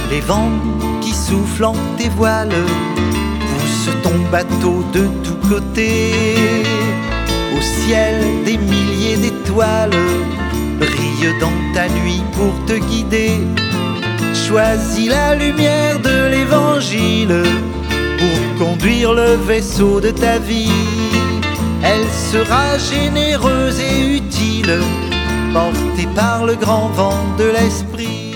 Les vents qui soufflent en tes voiles poussent ton bateau de tous côtés. Au ciel, des milliers d'étoiles brillent dans ta nuit pour te guider. Choisis la lumière de l'évangile pour conduire le vaisseau de ta vie. Elle sera généreuse et utile, portée par le grand vent de l'esprit.